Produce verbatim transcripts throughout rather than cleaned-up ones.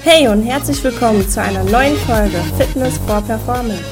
Hey und herzlich willkommen zu einer neuen Folge Fitness for Performance.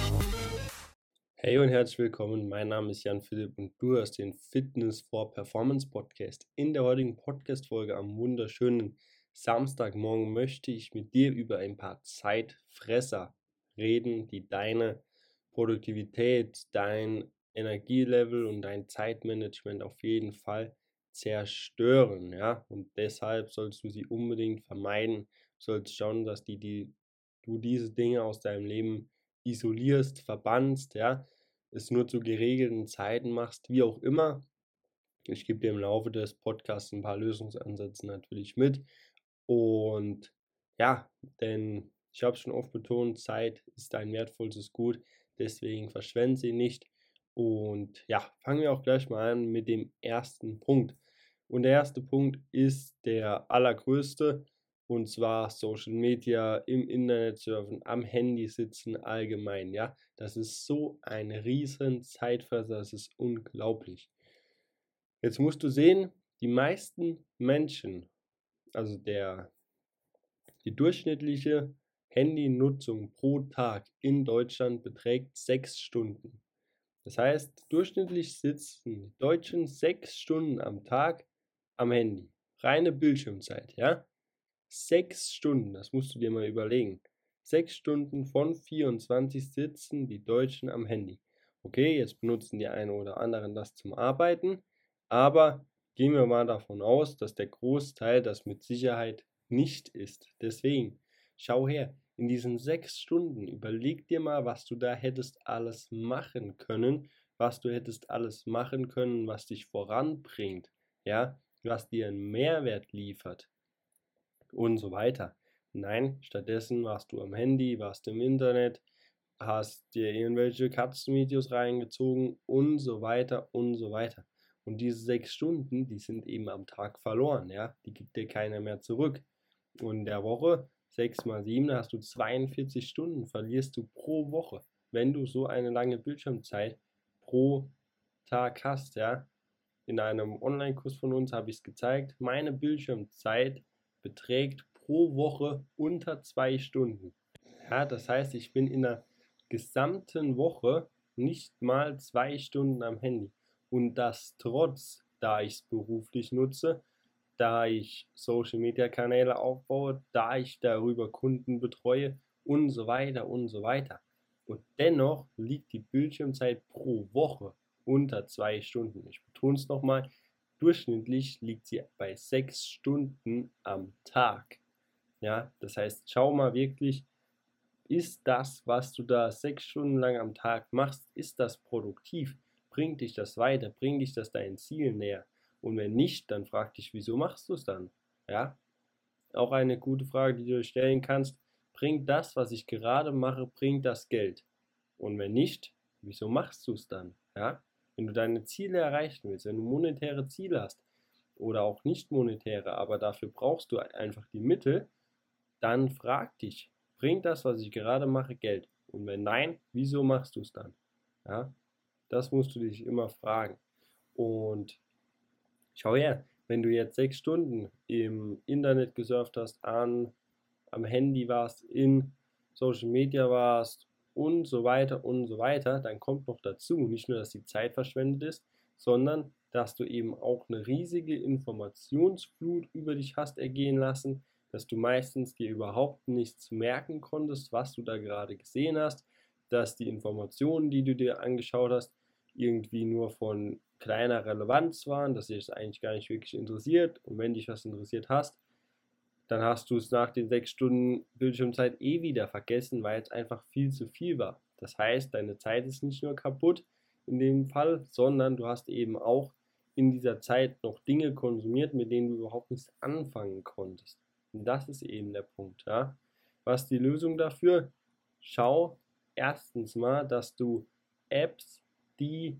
Hey und herzlich willkommen, mein Name ist Jan Philipp und du hörst den Fitness for Performance Podcast. In der heutigen Podcast-Folge am wunderschönen Samstagmorgen möchte ich mit dir über ein paar Zeitfresser reden, die deine Produktivität, dein Energielevel und dein Zeitmanagement auf jeden Fall zerstören, ja, und deshalb sollst du sie unbedingt vermeiden, du sollst schauen, dass die, die, du diese Dinge aus deinem Leben isolierst, verbannst, ja, es nur zu geregelten Zeiten machst, wie auch immer. Ich gebe dir im Laufe des Podcasts ein paar Lösungsansätze natürlich mit. Und ja, denn ich habe es schon oft betont, Zeit ist ein wertvollstes Gut, deswegen verschwende sie nicht. Und ja, fangen wir auch gleich mal an mit dem ersten Punkt. Und der erste Punkt ist der allergrößte, und zwar Social Media, im Internet surfen, am Handy sitzen allgemein, ja. Das ist so ein riesen Zeitfresser, das ist unglaublich. Jetzt musst du sehen, die meisten Menschen, also der, die durchschnittliche Handynutzung pro Tag in Deutschland beträgt sechs Stunden. Das heißt, durchschnittlich sitzen die Deutschen sechs Stunden am Tag am Handy. Reine Bildschirmzeit, ja? Sechs Stunden, das musst du dir mal überlegen. Sechs Stunden von vierundzwanzig sitzen die Deutschen am Handy. Okay, jetzt benutzen die einen oder anderen das zum Arbeiten, aber gehen wir mal davon aus, dass der Großteil das mit Sicherheit nicht ist. Deswegen, schau her, in diesen sechs Stunden, überleg dir mal, was du da hättest alles machen können, was du hättest alles machen können, was dich voranbringt, ja, was dir einen Mehrwert liefert und so weiter. Nein, stattdessen warst du am Handy, warst im Internet, hast dir irgendwelche Katzenvideos reingezogen und so weiter und so weiter. Und diese sechs Stunden, die sind eben am Tag verloren, ja, die gibt dir keiner mehr zurück. Und in der Woche, sechs mal sieben, hast du zweiundvierzig Stunden, verlierst du pro Woche, wenn du so eine lange Bildschirmzeit pro Tag hast, ja. In einem Online-Kurs von uns habe ich es gezeigt, meine Bildschirmzeit beträgt pro Woche unter zwei Stunden. Ja, das heißt, ich bin in der gesamten Woche nicht mal zwei Stunden am Handy. Und das trotz, da ich es beruflich nutze, da ich Social-Media-Kanäle aufbaue, da ich darüber Kunden betreue und so weiter und so weiter. Und dennoch liegt die Bildschirmzeit pro Woche unter zwei Stunden. Ich betone es nochmal, durchschnittlich liegt sie bei sechs Stunden am Tag. Ja, das heißt, schau mal wirklich, ist das, was du da sechs Stunden lang am Tag machst, ist das produktiv? Bringt dich das weiter? Bringt dich das deinen Zielen näher? Und wenn nicht, dann frag dich, wieso machst du es dann? Ja, auch eine gute Frage, die du dir stellen kannst. Bringt das, was ich gerade mache, bringt das Geld? Und wenn nicht, wieso machst du es dann? Ja, wenn du deine Ziele erreichen willst, wenn du monetäre Ziele hast oder auch nicht monetäre, aber dafür brauchst du einfach die Mittel, dann frag dich, bringt das, was ich gerade mache, Geld? Und wenn nein, wieso machst du es dann? Ja, das musst du dich immer fragen. Und schau her, wenn du jetzt sechs Stunden im Internet gesurft hast, an, am Handy warst, in Social Media warst und so weiter und so weiter, dann kommt noch dazu, nicht nur, dass die Zeit verschwendet ist, sondern dass du eben auch eine riesige Informationsflut über dich hast ergehen lassen, dass du meistens dir überhaupt nichts merken konntest, was du da gerade gesehen hast, dass die Informationen, die du dir angeschaut hast, irgendwie nur von kleiner Relevanz waren, dass dich das eigentlich gar nicht wirklich interessiert. Und wenn dich was interessiert hast, dann hast du es nach den sechs Stunden Bildschirmzeit eh wieder vergessen, weil es einfach viel zu viel war. Das heißt, deine Zeit ist nicht nur kaputt in dem Fall, sondern du hast eben auch in dieser Zeit noch Dinge konsumiert, mit denen du überhaupt nichts anfangen konntest. Und das ist eben der Punkt. Ja? Was ist die Lösung dafür? Schau erstens mal, dass du Apps, die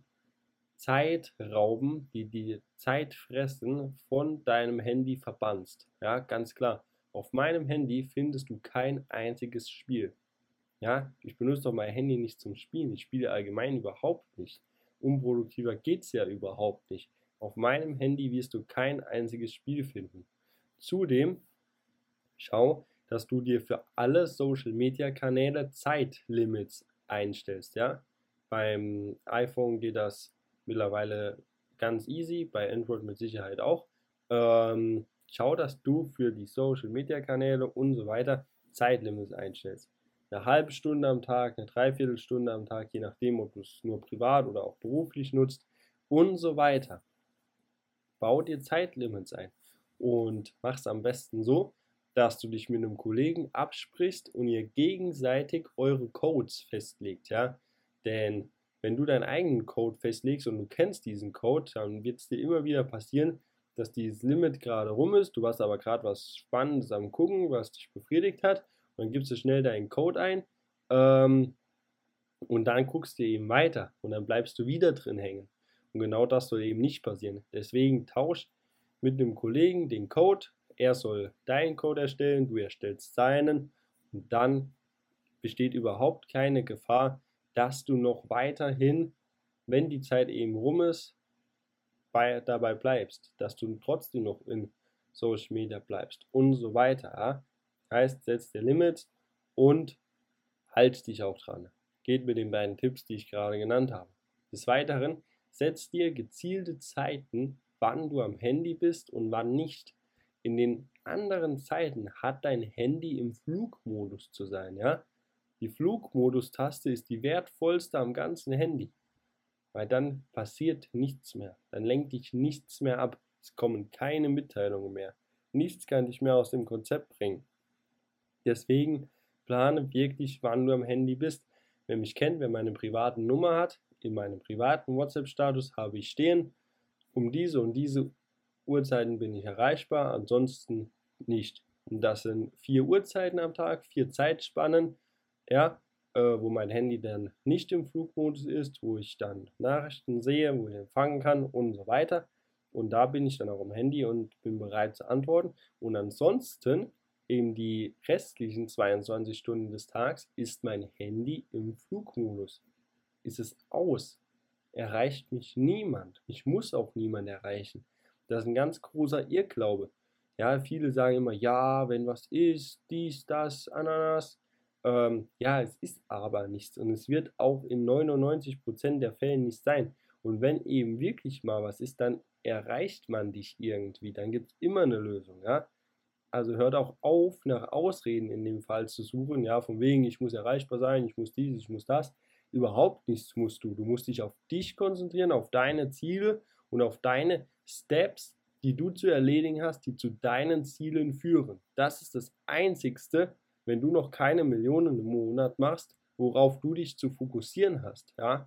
Zeit rauben, die die Zeit fressen, von deinem Handy verbannst. Ja, ganz klar. Auf meinem Handy findest du kein einziges Spiel. Ja, ich benutze doch mein Handy nicht zum Spielen. Ich spiele allgemein überhaupt nicht. Unproduktiver geht es ja überhaupt nicht. Auf meinem Handy wirst du kein einziges Spiel finden. Zudem, schau, dass du dir für alle Social-Media-Kanäle Zeitlimits einstellst, ja. Beim iPhone geht das mittlerweile ganz easy, bei Android mit Sicherheit auch. Ähm, schau, dass du für die Social-Media-Kanäle und so weiter Zeitlimits einstellst. Eine halbe Stunde am Tag, eine Dreiviertelstunde am Tag, je nachdem, ob du es nur privat oder auch beruflich nutzt und so weiter. Bau dir Zeitlimits ein und mach es am besten so, dass du dich mit einem Kollegen absprichst und ihr gegenseitig eure Codes festlegt, ja. Denn wenn du deinen eigenen Code festlegst und du kennst diesen Code, dann wird es dir immer wieder passieren, dass dieses Limit gerade rum ist, du warst aber gerade was Spannendes am Gucken, was dich befriedigt hat, und dann gibst du schnell deinen Code ein ähm, und dann guckst du eben weiter und dann bleibst du wieder drin hängen. Und genau das soll eben nicht passieren. Deswegen tausch mit einem Kollegen den Code, er soll deinen Code erstellen, du erstellst seinen und dann besteht überhaupt keine Gefahr, dass du noch weiterhin, wenn die Zeit eben rum ist, bei, dabei bleibst, dass du trotzdem noch in Social Media bleibst und so weiter. Ja? Heißt, setz dir Limits und halt dich auch dran. Geht mit den beiden Tipps, die ich gerade genannt habe. Des Weiteren, setz dir gezielte Zeiten, wann du am Handy bist und wann nicht. In den anderen Zeiten hat dein Handy im Flugmodus zu sein. Ja? Die Flugmodus-Taste ist die wertvollste am ganzen Handy, weil dann passiert nichts mehr. Dann lenkt dich nichts mehr ab. Es kommen keine Mitteilungen mehr. Nichts kann dich mehr aus dem Konzept bringen. Deswegen plane wirklich, wann du am Handy bist. Wer mich kennt, wer meine private Nummer hat, in meinem privaten WhatsApp-Status habe ich stehen, um diese und diese Uhrzeiten bin ich erreichbar, ansonsten nicht. Und das sind vier Uhrzeiten am Tag, vier Zeitspannen, ja, äh, wo mein Handy dann nicht im Flugmodus ist, wo ich dann Nachrichten sehe, wo ich empfangen kann und so weiter. Und da bin ich dann auch am Handy und bin bereit zu antworten. Und ansonsten, eben die restlichen zweiundzwanzig Stunden des Tages, ist mein Handy im Flugmodus. Ist es aus. Erreicht mich niemand. Ich muss auch niemand erreichen. Das ist ein ganz großer Irrglaube. Ja, viele sagen immer, ja, wenn was ist, dies, das, Ananas. Ähm, ja, es ist aber nichts und es wird auch in neunundneunzig Prozent der Fälle nicht sein. Und wenn eben wirklich mal was ist, dann erreicht man dich irgendwie. Dann gibt es immer eine Lösung, ja. Also hört auch auf, nach Ausreden in dem Fall zu suchen, ja, von wegen, ich muss erreichbar sein, ich muss dies, ich muss das. Überhaupt nichts musst du. Du musst dich auf dich konzentrieren, auf deine Ziele und auf deine Steps, die du zu erledigen hast, die zu deinen Zielen führen. Das ist das Einzigste, wenn du noch keine Millionen im Monat machst, worauf du dich zu fokussieren hast. Ja?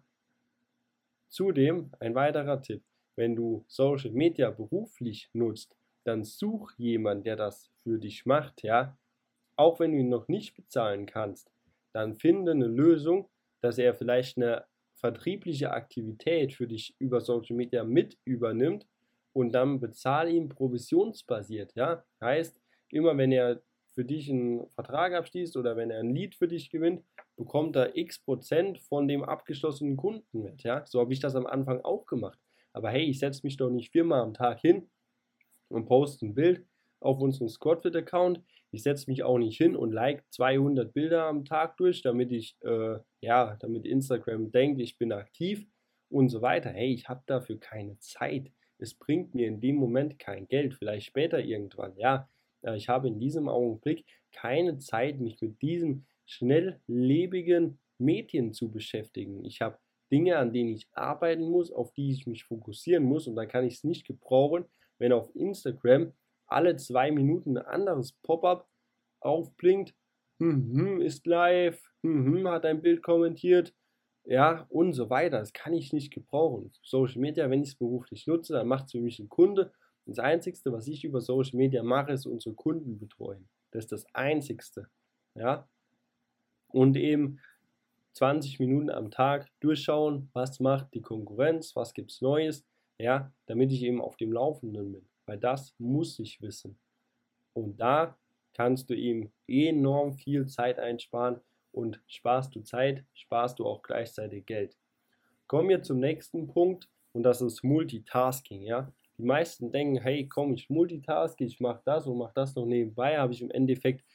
Zudem ein weiterer Tipp, wenn du Social Media beruflich nutzt, dann such jemanden, der das für dich macht. Ja? Auch wenn du ihn noch nicht bezahlen kannst, dann finde eine Lösung, dass er vielleicht eine vertriebliche Aktivität für dich über Social Media mit übernimmt und dann bezahle ihm provisionsbasiert. Ja? Heißt, immer wenn er für dich einen Vertrag abschließt oder wenn er ein Lead für dich gewinnt, bekommt er x Prozent von dem abgeschlossenen Kunden mit. Ja? So habe ich das am Anfang auch gemacht. Aber hey, ich setze mich doch nicht viermal am Tag hin und poste ein Bild auf unseren Squadfit-Account. Ich setze mich auch nicht hin und like zweihundert Bilder am Tag durch, damit ich, äh, ja, damit Instagram denkt, ich bin aktiv und so weiter. Hey, ich habe dafür keine Zeit. Es bringt mir in dem Moment kein Geld, vielleicht später irgendwann, ja. Ich habe in diesem Augenblick keine Zeit, mich mit diesem schnelllebigen Medien zu beschäftigen. Ich habe Dinge, an denen ich arbeiten muss, auf die ich mich fokussieren muss und da kann ich es nicht gebrauchen, wenn auf Instagram alle zwei Minuten ein anderes Pop-up aufblinkt, hm, hm, ist live, hm, hm, hat ein Bild kommentiert, ja, und so weiter. Das kann ich nicht gebrauchen. Social Media, wenn ich es beruflich nutze, dann macht es für mich ein Kunde. Das Einzige, was ich über Social Media mache, ist unsere Kunden betreuen. Das ist das Einzige, ja. Und eben zwanzig Minuten am Tag durchschauen, was macht die Konkurrenz, was gibt es Neues, ja, damit ich eben auf dem Laufenden bin. Weil das muss ich wissen. Und da kannst du eben enorm viel Zeit einsparen und sparst du Zeit, sparst du auch gleichzeitig Geld. Kommen wir zum nächsten Punkt und das ist Multitasking, ja. Die meisten denken, hey komm, ich multitaske, ich mache das und mache das noch nebenbei, habe ich im Endeffekt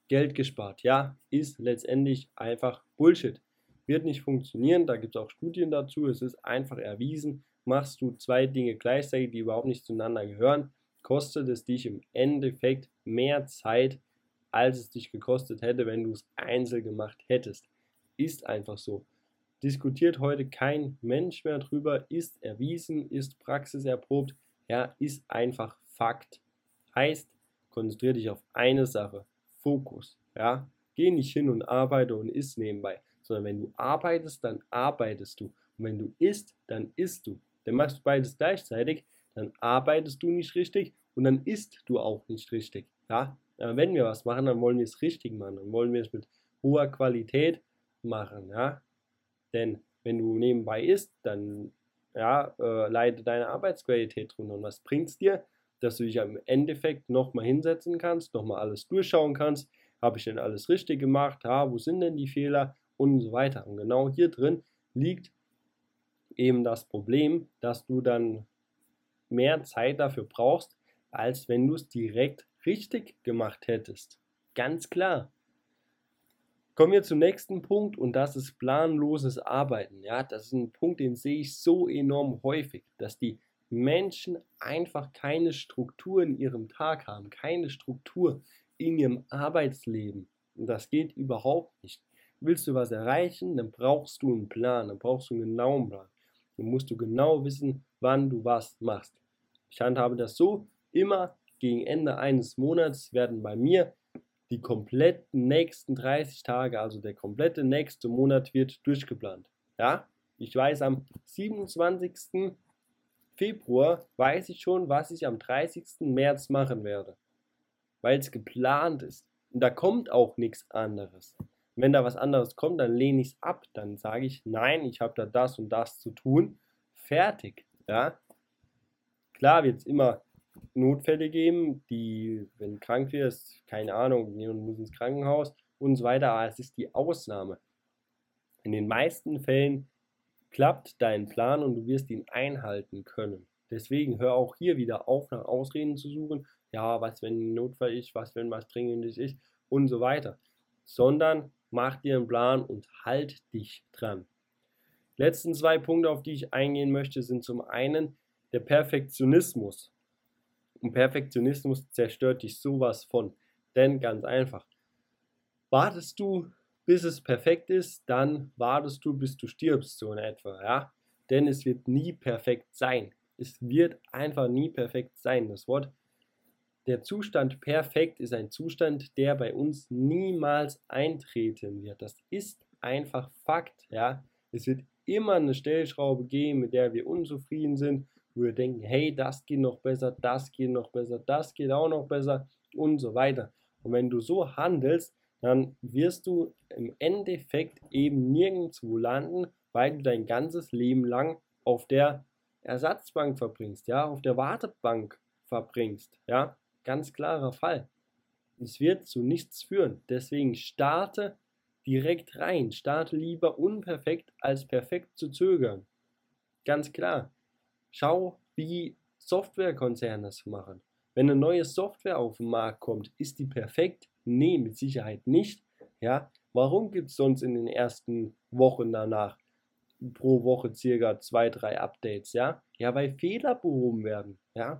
Geld gespart. Ja, ist letztendlich einfach Bullshit. Wird nicht funktionieren, da gibt es auch Studien dazu, es ist einfach erwiesen, machst du zwei Dinge gleichzeitig, die überhaupt nicht zueinander gehören, kostet es dich im Endeffekt mehr Zeit, als es dich gekostet hätte, wenn du es einzeln gemacht hättest. Ist einfach so. Diskutiert heute kein Mensch mehr drüber, ist erwiesen, ist praxiserprobt, ja, ist einfach Fakt. Heißt, konzentriere dich auf eine Sache, Fokus, ja. Geh nicht hin und arbeite und isst nebenbei, sondern wenn du arbeitest, dann arbeitest du. Und wenn du isst, dann isst du. Dann machst du beides gleichzeitig, dann arbeitest du nicht richtig und dann isst du auch nicht richtig, ja. Aber wenn wir was machen, dann wollen wir es richtig machen, dann wollen wir es mit hoher Qualität machen, ja. Denn wenn du nebenbei isst, dann ja, äh, leidet deine Arbeitsqualität drunter. Und was bringt es dir? Dass du dich im Endeffekt nochmal hinsetzen kannst, nochmal alles durchschauen kannst. Habe ich denn alles richtig gemacht? Ja, wo sind denn die Fehler? Und so weiter. Und genau hier drin liegt eben das Problem, dass du dann mehr Zeit dafür brauchst, als wenn du es direkt richtig gemacht hättest. Ganz klar. Kommen wir zum nächsten Punkt und das ist planloses Arbeiten. Ja, das ist ein Punkt, den sehe ich so enorm häufig, dass die Menschen einfach keine Struktur in ihrem Tag haben, keine Struktur in ihrem Arbeitsleben. Und das geht überhaupt nicht. Willst du was erreichen, dann brauchst du einen Plan, dann brauchst du einen genauen Plan. Dann musst du genau wissen, wann du was machst. Ich handhabe das so, immer gegen Ende eines Monats werden bei mir die kompletten nächsten dreißig Tage, also der komplette nächste Monat wird durchgeplant. Ja, ich weiß, am siebenundzwanzigsten Februar weiß ich schon, was ich am dreißigsten März machen werde, weil es geplant ist. Und da kommt auch nichts anderes. Und wenn da was anderes kommt, dann lehne ich es ab. Dann sage ich, nein, ich habe da das und das zu tun. Fertig. Ja, klar wird es immer Notfälle geben, die, wenn du krank wirst, keine Ahnung, jemand muss ins Krankenhaus und so weiter, aber es ist die Ausnahme. In den meisten Fällen klappt dein Plan und du wirst ihn einhalten können. Deswegen hör auch hier wieder auf, nach Ausreden zu suchen, ja, was wenn ein Notfall ist, was wenn was Dringendes ist und so weiter. Sondern mach dir einen Plan und halt dich dran. Die letzten zwei Punkte, auf die ich eingehen möchte, sind zum einen der Perfektionismus. Und Perfektionismus zerstört dich sowas von. Denn ganz einfach, wartest du, bis es perfekt ist, dann wartest du, bis du stirbst, so in etwa. Ja? Denn es wird nie perfekt sein. Es wird einfach nie perfekt sein. Das Wort, der Zustand perfekt ist ein Zustand, der bei uns niemals eintreten wird. Das ist einfach Fakt. Ja? Es wird immer eine Stellschraube geben, mit der wir unzufrieden sind, wo wir denken, hey, das geht noch besser, das geht noch besser, das geht auch noch besser und so weiter. Und wenn du so handelst, dann wirst du im Endeffekt eben nirgendwo landen, weil du dein ganzes Leben lang auf der Ersatzbank verbringst, ja, auf der Wartebank verbringst, ja, ganz klarer Fall. Es wird zu nichts führen. Deswegen starte direkt rein, starte lieber unperfekt als perfekt zu zögern. Ganz klar. Schau, wie Softwarekonzerne das machen. Wenn eine neue Software auf den Markt kommt, ist die perfekt? Nee, mit Sicherheit nicht. Ja, warum gibt es sonst in den ersten Wochen danach pro Woche circa zwei, drei Updates? Ja, ja, weil Fehler behoben werden. Ja,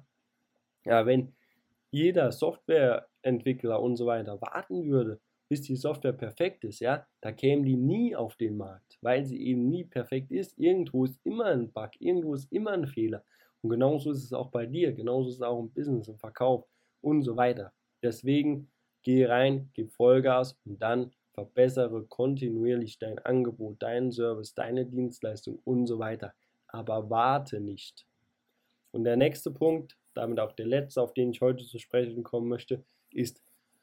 ja, wenn jeder Softwareentwickler und so weiter warten würde, bis die Software perfekt ist, ja, da kämen die nie auf den Markt, weil sie eben nie perfekt ist. Irgendwo ist immer ein Bug, irgendwo ist immer ein Fehler. Und genauso ist es auch bei dir, genauso ist es auch im Business, im Verkauf und so weiter. Deswegen geh rein, gib Vollgas und dann verbessere kontinuierlich dein Angebot, deinen Service, deine Dienstleistung und so weiter. Aber warte nicht. Und der nächste Punkt, damit auch der letzte, auf den ich heute zu sprechen kommen möchte, ist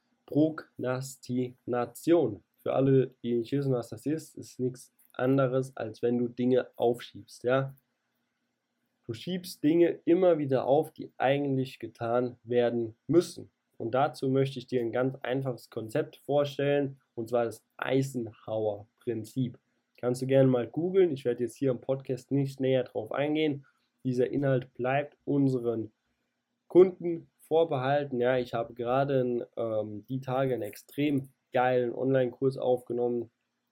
Prokrastination. Für alle, die nicht wissen, was das ist, ist nichts anderes, als wenn du Dinge aufschiebst. Ja? Du schiebst Dinge immer wieder auf, die eigentlich getan werden müssen. Und dazu möchte ich dir ein ganz einfaches Konzept vorstellen, und zwar das Eisenhower-Prinzip. Kannst du gerne mal googeln. Ich werde jetzt hier im Podcast nicht näher drauf eingehen. Dieser Inhalt bleibt unseren Kunden vorbehalten. Ja, ich habe gerade ähm, die Tage einen extrem geilen Online-Kurs aufgenommen.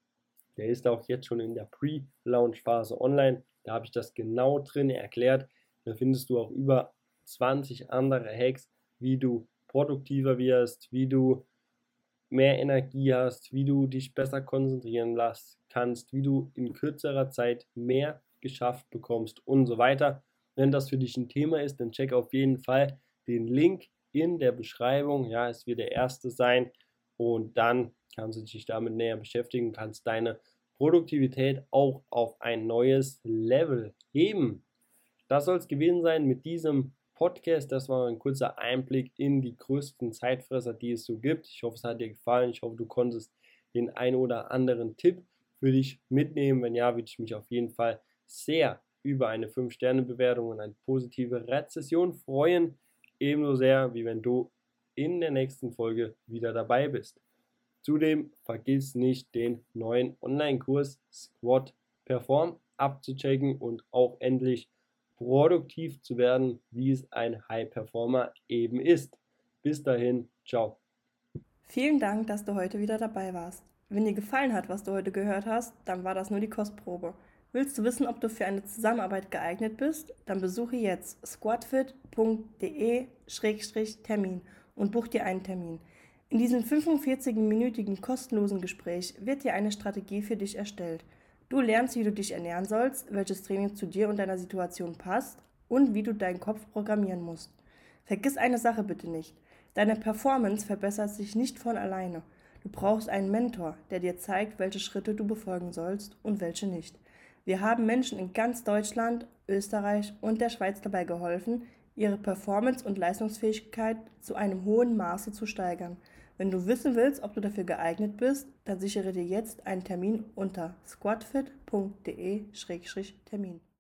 Der ist auch jetzt schon in der Pre-Launch-Phase online. Da habe ich das genau drin erklärt. Da findest du auch über zwanzig andere Hacks, wie du produktiver wirst, wie du mehr Energie hast, wie du dich besser konzentrieren lassen kannst, wie du in kürzerer Zeit mehr geschafft bekommst und so weiter. Wenn das für dich ein Thema ist, dann check auf jeden Fall den Link in der Beschreibung. Ja, es wird der erste sein und dann kannst du dich damit näher beschäftigen, kannst deine Produktivität auch auf ein neues Level heben. Das soll es gewesen sein mit diesem Podcast. Das war ein kurzer Einblick in die größten Zeitfresser, die es so gibt. Ich hoffe, es hat dir gefallen. Ich hoffe, du konntest den ein oder anderen Tipp für dich mitnehmen. Wenn ja, würde ich mich auf jeden Fall sehr über eine fünf Sterne Bewertung und eine positive Rezession freuen. Ebenso sehr, wie wenn du in der nächsten Folge wieder dabei bist. Zudem vergiss nicht, den neuen Online-Kurs Squat Perform abzuchecken und auch endlich produktiv zu werden, wie es ein High-Performer eben ist. Bis dahin, ciao. Vielen Dank, dass du heute wieder dabei warst. Wenn dir gefallen hat, was du heute gehört hast, dann war das nur die Kostprobe. Willst du wissen, ob du für eine Zusammenarbeit geeignet bist? Dann besuche jetzt squatfit punkt de Schrägstrich Termin und buch dir einen Termin. In diesem fünfundvierzig-minütigen kostenlosen Gespräch wird dir eine Strategie für dich erstellt. Du lernst, wie du dich ernähren sollst, welches Training zu dir und deiner Situation passt und wie du deinen Kopf programmieren musst. Vergiss eine Sache bitte nicht. Deine Performance verbessert sich nicht von alleine. Du brauchst einen Mentor, der dir zeigt, welche Schritte du befolgen sollst und welche nicht. Wir haben Menschen in ganz Deutschland, Österreich und der Schweiz dabei geholfen, ihre Performance und Leistungsfähigkeit zu einem hohen Maße zu steigern. Wenn du wissen willst, ob du dafür geeignet bist, dann sichere dir jetzt einen Termin unter squatfit punkt de Schrägstrich Termin.